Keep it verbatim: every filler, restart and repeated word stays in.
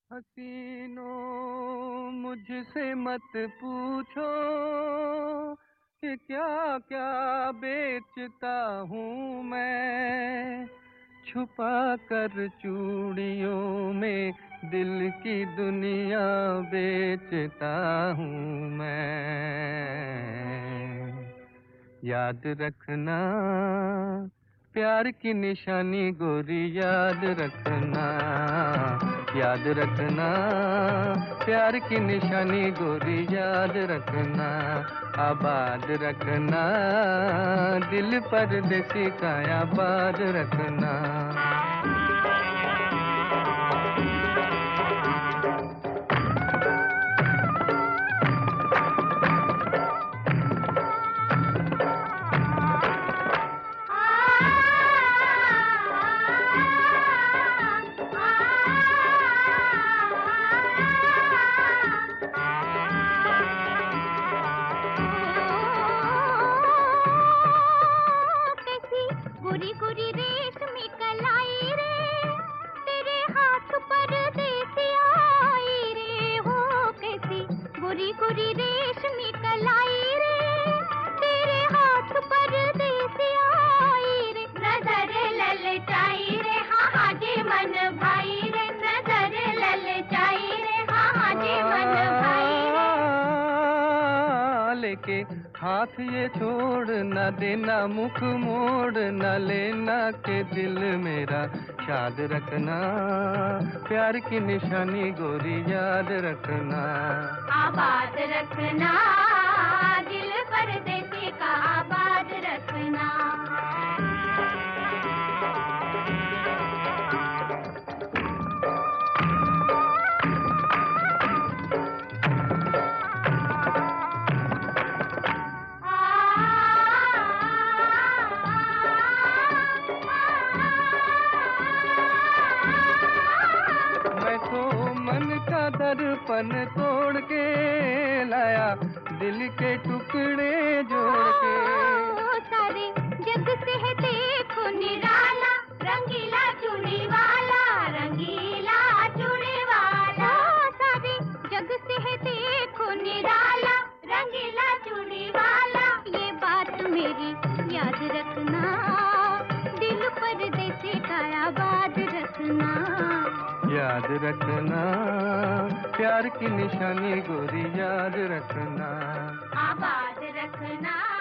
हसीनों मुझसे मत पूछो कि क्या क्या बेचता हूँ मैं। छुपा कर चूड़ियों में दिल की दुनिया बेचता हूँ मैं। याद रखना प्यार की निशानी गोरी, याद रखना। याद रखना प्यार की निशानी गोरी, याद रखना। आबाद रखना दिल परदेसी का, आबाद रखना। गोरी गोरी रेशमी कलाई रे, तेरे हाथ पर देसी आई रे। हो कैसी गोरी गोरी रेशमी कलाई रे, तेरे हाथ पर देसी आई रे। नजर ललचाई रे, हाँ हाँ जी मन भाई रे। नजर ललचाई रे, हाँ हाँ जी मन भाई रे। लेके हाथ ये छोड़ न देना, मुख मोड़ न लेना, के दिल मेरा शाद रखना। प्यार की निशानी गोरी, याद रखना। आबाद रखना दिल परदेसी का, आबाद रखना। मैं तो मन का दर्पण तोड़ के लाया, दिल के टुकड़े जोड़ के। सारे जग से है देखो निराला, रंगीला चूड़ी वाला, रंगीला चूड़ी वाला। सारे जग से है देखो निराला, रंगीला चूड़ी वाला। ये बात मेरी याद रखना, दिल परदेसी का, आबाद रखना। याद रखना प्यार की निशानी गोरी, याद रखना। आबाद रखना।